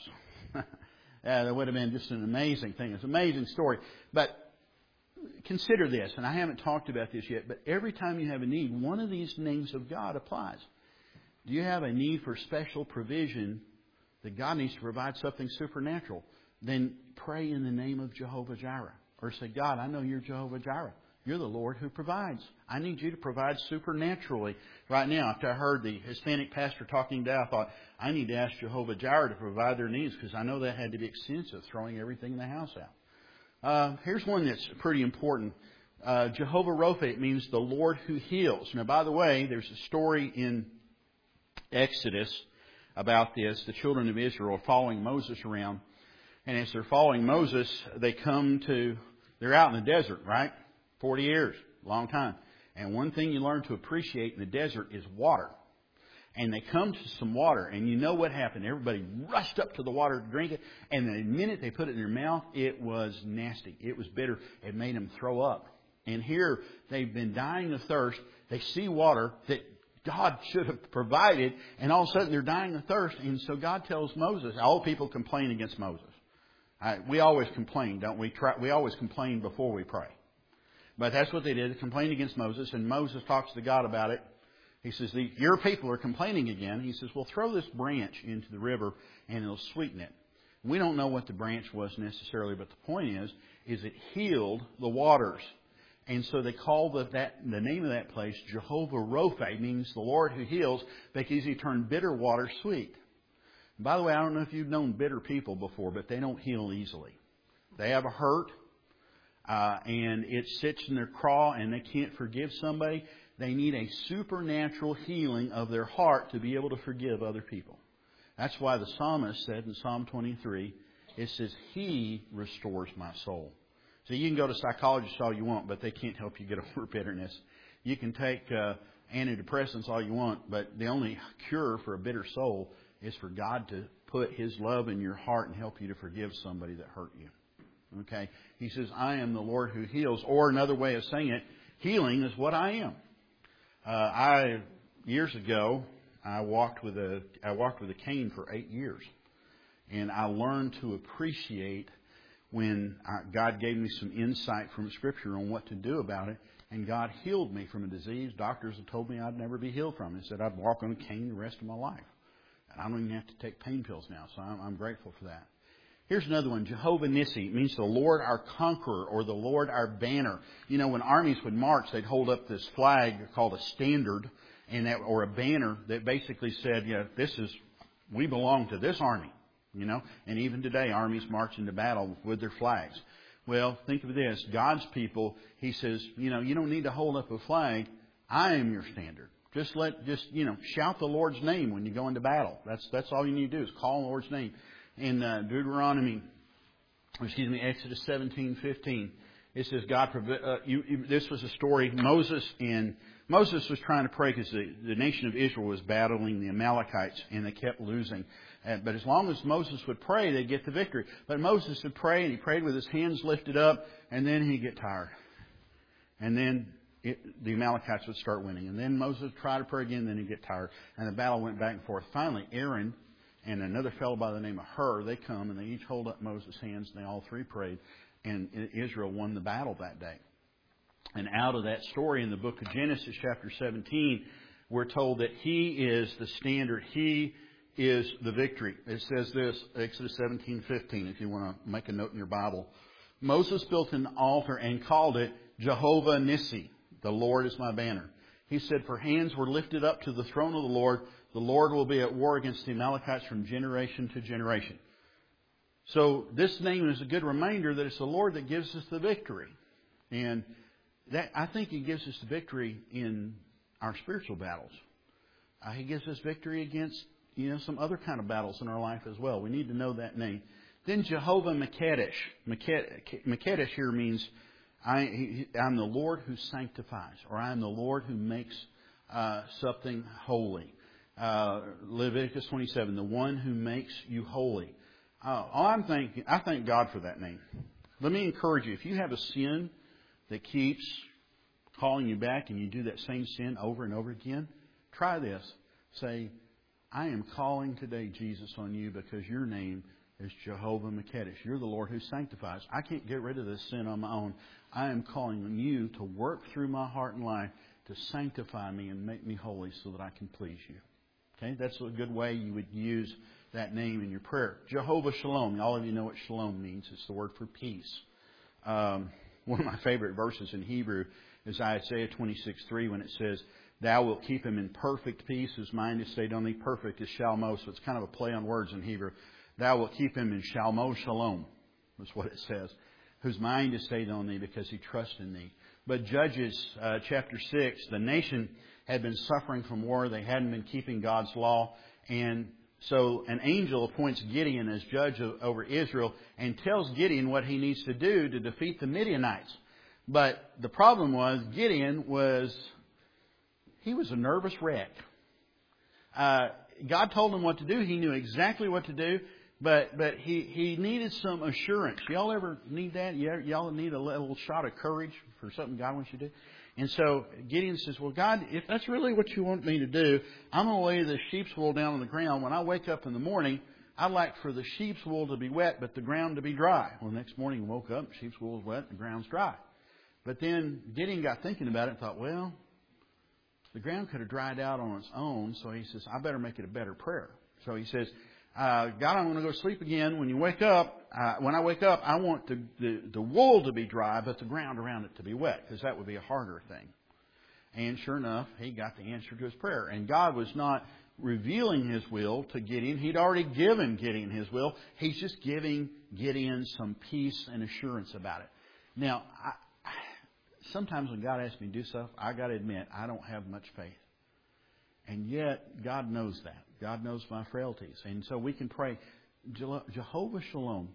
That would have been just an amazing thing. It's an amazing story. But consider this, and I haven't talked about this yet, but every time you have a need, one of these names of God applies. Do you have a need for special provision that God needs to provide something supernatural? Then pray in the name of Jehovah Jireh. Or say, God, I know You're Jehovah Jireh. You're the Lord who provides. I need You to provide supernaturally. Right now, after I heard the Hispanic pastor talking today, I thought, I need to ask Jehovah Jireh to provide their needs, because I know that had to be extensive, throwing everything in the house out. Here's one that's pretty important. Jehovah Rophe, it means the Lord who heals. Now, by the way, there's a story in Exodus about this. The children of Israel are following Moses around. And as they're following Moses, they're out in the desert, right? 40 years, long time. And one thing you learn to appreciate in the desert is water. And they come to some water, and you know what happened. Everybody rushed up to the water to drink it, and the minute they put it in their mouth, it was nasty. It was bitter. It made them throw up. And here, they've been dying of thirst. They see water that God should have provided, and all of a sudden they're dying of thirst. And so God tells Moses, all people complain against Moses. We always complain, don't we? We always complain before we pray. But that's what they did. They complained against Moses, and Moses talks to God about it. He says, your people are complaining again. He says, well, throw this branch into the river and it'll sweeten it. We don't know what the branch was necessarily, but the point is it healed the waters. And so they call the name of that place Jehovah Rophe, means the Lord who heals, because He turned bitter water sweet. And by the way, I don't know if you've known bitter people before, but they don't heal easily. They have a hurt, and it sits in their craw, and they can't forgive somebody. They need a supernatural healing of their heart to be able to forgive other people. That's why the psalmist said in Psalm 23, it says, He restores my soul. So you can go to psychologists all you want, but they can't help you get over bitterness. You can take antidepressants all you want, but the only cure for a bitter soul is for God to put His love in your heart and help you to forgive somebody that hurt you. Okay? He says, I am the Lord who heals. Or another way of saying it, healing is what I am. Years ago, I walked with a cane for 8 years, and I learned to appreciate when God gave me some insight from Scripture on what to do about it, and God healed me from a disease doctors had told me I'd never be healed from. They said I'd walk on a cane the rest of my life, and I don't even have to take pain pills now. So I'm grateful for that. Here's another one, Jehovah Nissi. It means the Lord our conqueror, or the Lord our banner. You know, when armies would march, they'd hold up this flag called a standard, or a banner that basically said, we belong to this army. And even today, armies march into battle with their flags. Well, think of this. God's people, He says, you don't need to hold up a flag. I am your standard. Just shout the Lord's name when you go into battle. That's all you need to do is call the Lord's name. In Exodus 17:15, it says this was a story. Moses was trying to pray because the nation of Israel was battling the Amalekites, and they kept losing. But as long as Moses would pray, they'd get the victory. But Moses would pray, and he prayed with his hands lifted up, and then he'd get tired. And then the Amalekites would start winning. And then Moses would try to pray again, then he'd get tired. And the battle went back and forth. Finally, Aaron and another fellow by the name of Hur, they come, and they each hold up Moses' hands, and they all three prayed. And Israel won the battle that day. And out of that story in the book of Genesis, chapter 17, we're told that He is the standard. He is the victory. It says this, Exodus 17:15, if you want to make a note in your Bible. Moses built an altar and called it Jehovah Nissi. The Lord is my banner. He said, for hands were lifted up to the throne of the Lord will be at war against the Amalekites from generation to generation. So this name is a good reminder that it's the Lord that gives us the victory. And that, I think He gives us the victory in our spiritual battles. He gives us victory against some other kind of battles in our life as well. We need to know that name. Then Jehovah Mekadesh. Mekadesh here means I'm the Lord who sanctifies, or I'm the Lord who makes something holy. Leviticus 27, the one who makes you holy. I thank God for that name. Let me encourage you, if you have a sin that keeps calling you back and you do that same sin over and over again, try this. Say, I am calling today, Jesus, on you because your name is Jehovah Mekadesh. You're the Lord who sanctifies. I can't get rid of this sin on my own. I am calling on you to work through my heart and life to sanctify me and make me holy so that I can please you. Okay, that's a good way you would use that name in your prayer. Jehovah Shalom. All of you know what shalom means. It's the word for peace. One of my favorite verses in Hebrew is Isaiah 26:3 when it says, Thou wilt keep him in perfect peace, whose mind is stayed on thee. Perfect is shalom. So it's kind of a play on words in Hebrew. Thou wilt keep him in shalom shalom. That's what it says. Whose mind is stayed on thee because he trusts in thee. But Judges chapter 6, the nation had been suffering from war. They hadn't been keeping God's law. And so an angel appoints Gideon as judge over Israel and tells Gideon what he needs to do to defeat the Midianites. But the problem was Gideon was a nervous wreck. God told him what to do. He knew exactly what to do. But he needed some assurance. Y'all ever need that? Y'all need a little shot of courage for something God wants you to do? And so Gideon says, well, God, if that's really what you want me to do, I'm going to lay the sheep's wool down on the ground. When I wake up in the morning, I'd like for the sheep's wool to be wet, but the ground to be dry. Well, the next morning he woke up, sheep's wool is wet, and the ground's dry. But then Gideon got thinking about it and thought, well, the ground could have dried out on its own. So he says, I better make it a better prayer. So he says, God, I'm going to go sleep again. When I wake up, I want the wool to be dry, but the ground around it to be wet, because that would be a harder thing. And sure enough, he got the answer to his prayer. And God was not revealing His will to Gideon. He'd already given Gideon His will. He's just giving Gideon some peace and assurance about it. Now, sometimes when God asks me to do stuff, I got to admit, I don't have much faith. And yet, God knows that. God knows my frailties. And so we can pray, Jehovah Shalom,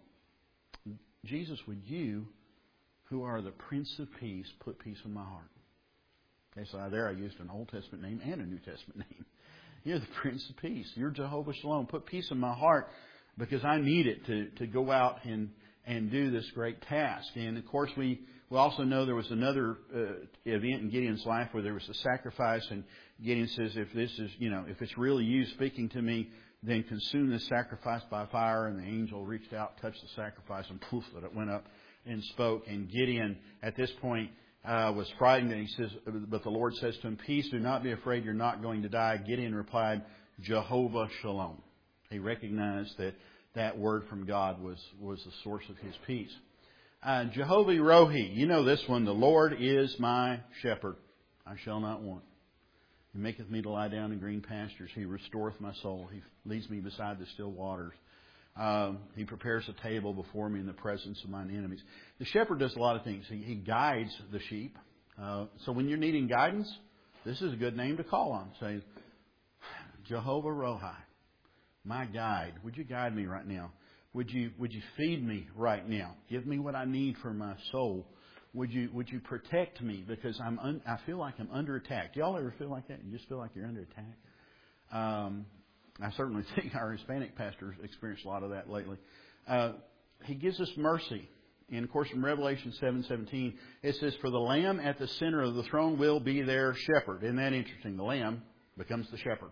Jesus, would you, who are the Prince of Peace, put peace in my heart? Okay, so there I used an Old Testament name and a New Testament name. You're the Prince of Peace. You're Jehovah Shalom. Put peace in my heart because I need it to go out and do this great task. And of course, we also know there was another event in Gideon's life where there was a sacrifice, and Gideon says, if this is, if it's really you speaking to me, then consume this sacrifice by fire. And the angel reached out, touched the sacrifice, and poof, it went up and spoke. And Gideon, at this point, was frightened, and he says, but the Lord says to him, peace, do not be afraid, you're not going to die. Gideon replied, Jehovah Shalom. He recognized that word from God was the source of his peace. Jehovah Rohi, you know this one. The Lord is my shepherd, I shall not want. He maketh me to lie down in green pastures. He restoreth my soul. He leads me beside the still waters. He prepares a table before me in the presence of mine enemies. The shepherd does a lot of things. He guides the sheep. So when you're needing guidance, this is a good name to call on. Say, Jehovah Rohi, my guide. Would you guide me right now? Would you feed me right now? Give me what I need for my soul. Would you protect me because I feel like I'm under attack? Do y'all ever feel like that? You just feel like you're under attack? I certainly think our Hispanic pastors experienced a lot of that lately. He gives us mercy. And, of course, in Revelation 7:17, it says, for the Lamb at the center of the throne will be their shepherd. Isn't that interesting? The Lamb becomes the shepherd.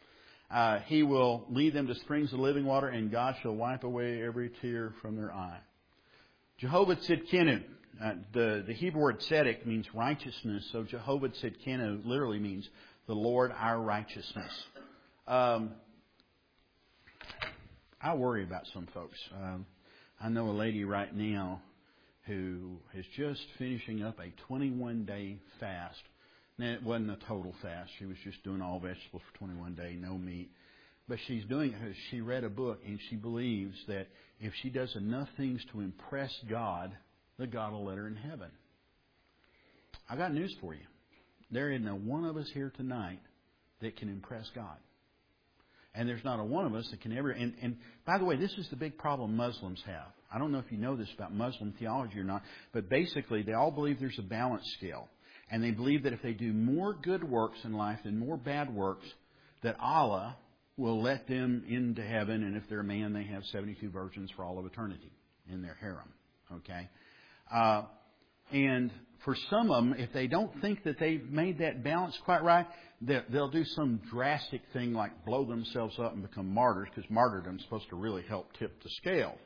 He will lead them to springs of living water, and God shall wipe away every tear from their eye. Jehovah Tzidkenu. The Hebrew word tzedek means righteousness. So Jehovah Tzidkenu literally means the Lord our righteousness. I worry about some folks. I know a lady right now who is just finishing up a 21-day fast. Now, it wasn't a total fast. She was just doing all vegetables for 21 days, no meat. But she read a book, and she believes that if she does enough things to impress God, that God will let her in heaven. I got news for you. There isn't a one of us here tonight that can impress God. And there's not a one of us that can ever... And by the way, this is the big problem Muslims have. I don't know if you know this about Muslim theology or not, but basically they all believe there's a balance scale. And they believe that if they do more good works in life than more bad works, that Allah will let them into heaven. And if they're a man, they have 72 virgins for all of eternity in their harem. Okay? And for some of them, if they don't think that they've made that balance quite right, they'll do some drastic thing like blow themselves up and become martyrs, because martyrdom is supposed to really help tip the scale.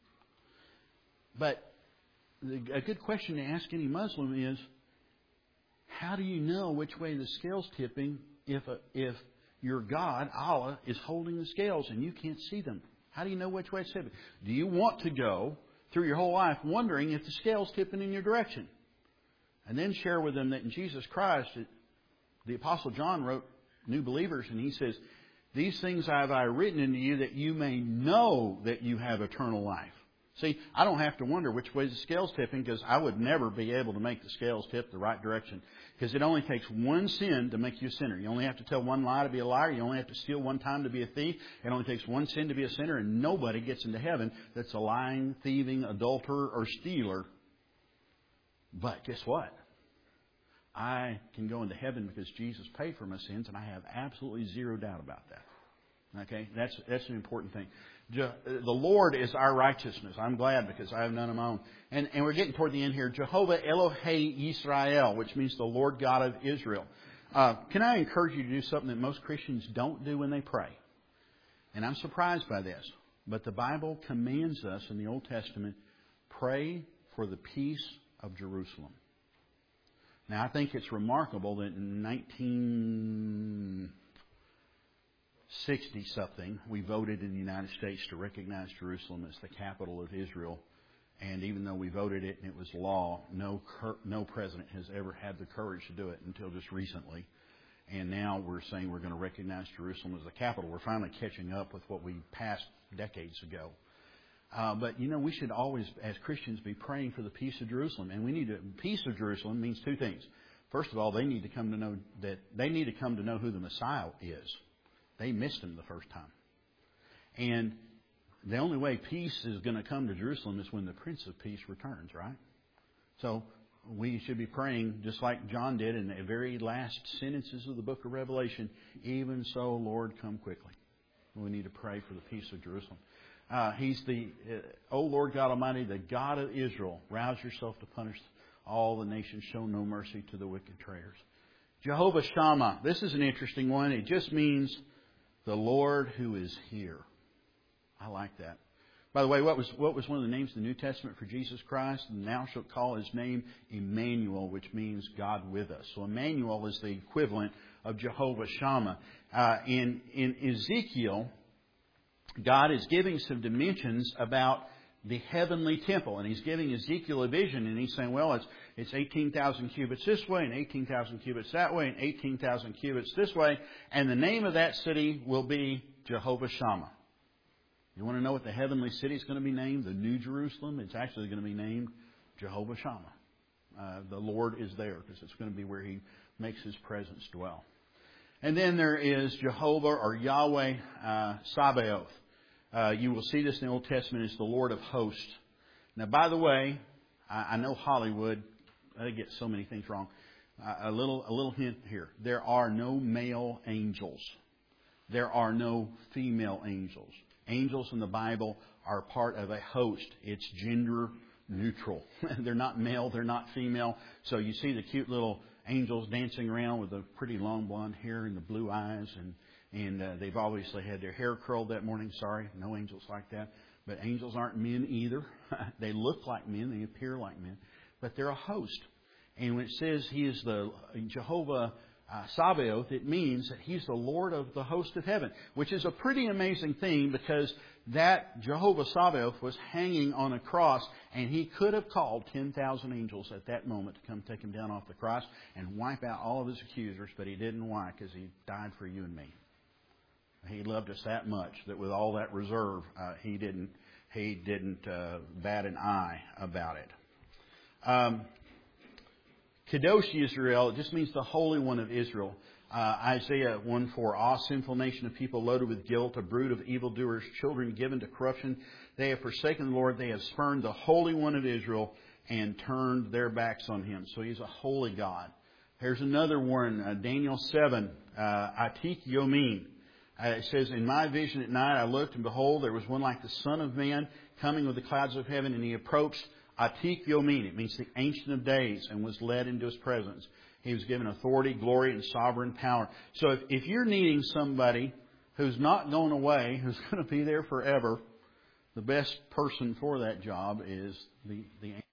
But a good question to ask any Muslim is, how do you know which way the scale's tipping if your God, Allah, is holding the scales and you can't see them? How do you know which way it's tipping? Do you want to go through your whole life wondering if the scale's tipping in your direction? And then share with them that in Jesus Christ, the Apostle John wrote New Believers, and he says, these things have I written unto you that you may know that you have eternal life. See, I don't have to wonder which way the scale's tipping, because I would never be able to make the scales tip the right direction. Because it only takes one sin to make you a sinner. You only have to tell one lie to be a liar. You only have to steal one time to be a thief. It only takes one sin to be a sinner, and nobody gets into heaven that's a lying, thieving, adulterer, or stealer. But guess what? I can go into heaven because Jesus paid for my sins, and I have absolutely zero doubt about that. Okay? That's an important thing. The Lord is our righteousness. I'm glad because I have none of my own. And we're getting toward the end here. Jehovah Elohei Yisrael, which means the Lord God of Israel. Can I encourage you to do something that most Christians don't do when they pray? And I'm surprised by this. But the Bible commands us in the Old Testament, pray for the peace of Jerusalem. Now, I think it's remarkable that in 1960-something, we voted in the United States to recognize Jerusalem as the capital of Israel. And even though we voted it and it was law, no president has ever had the courage to do it until just recently. And now we're saying we're going to recognize Jerusalem as the capital. We're finally catching up with what we passed decades ago. But, we should always, as Christians, be praying for the peace of Jerusalem. And peace of Jerusalem means two things. First of all, they need to come to know who the Messiah is. They missed him the first time. And the only way peace is going to come to Jerusalem is when the Prince of Peace returns, right? So we should be praying just like John did in the very last sentences of the book of Revelation. Even so, Lord, come quickly. We need to pray for the peace of Jerusalem. He's O Lord God Almighty, the God of Israel. Rouse yourself to punish all the nations. Show no mercy to the wicked traitors. Jehovah Shammah. This is an interesting one. It just means the Lord who is here. I like that. By the way, what was one of the names in the New Testament for Jesus Christ? And thou shalt call his name Emmanuel, which means God with us. So Emmanuel is the equivalent of Jehovah Shammah. In Ezekiel, God is giving some dimensions about the heavenly temple. And He's giving Ezekiel a vision. And He's saying, well, it's 18,000 cubits this way and 18,000 cubits that way and 18,000 cubits this way. And the name of that city will be Jehovah Shammah. You want to know what the heavenly city is going to be named? The New Jerusalem? It's actually going to be named Jehovah Shammah. The Lord is there because it's going to be where He makes His presence dwell. And then there is Jehovah or Yahweh Sabaoth. You will see this in the Old Testament as the Lord of hosts. Now, by the way, I know Hollywood, they get so many things wrong. A little hint here. There are no male angels. There are no female angels. Angels in the Bible are part of a host. It's gender neutral. They're not male. They're not female. So you see the cute little angels dancing around with the pretty long blonde hair and the blue eyes. And they've obviously had their hair curled that morning. Sorry, no angels like that. But angels aren't men either. They look like men. They appear like men. But they're a host. And when it says He is the Jehovah Sabaoth, it means that He's the Lord of the host of heaven, which is a pretty amazing thing because that Jehovah Sabaoth was hanging on a cross and He could have called 10,000 angels at that moment to come take Him down off the cross and wipe out all of His accusers, but He didn't. Why? Because He died for you and me. He loved us that much that with all that reserve, He didn't bat an eye about it. Kadosh Israel, it just means the Holy One of Israel. Isaiah 1:4, "Ah, sinful nation of people loaded with guilt, a brood of evildoers, children given to corruption. They have forsaken the Lord. They have spurned the Holy One of Israel and turned their backs on Him." So He's a holy God. Here's another one, Daniel 7, Atik Yomin. It says, "In my vision at night I looked, and behold, there was one like the Son of Man coming with the clouds of heaven, and He approached Atik Yomin." It means the Ancient of Days, and was led into His presence. He was given authority, glory, and sovereign power. So if you're needing somebody who's not going away, who's going to be there forever, the best person for that job is the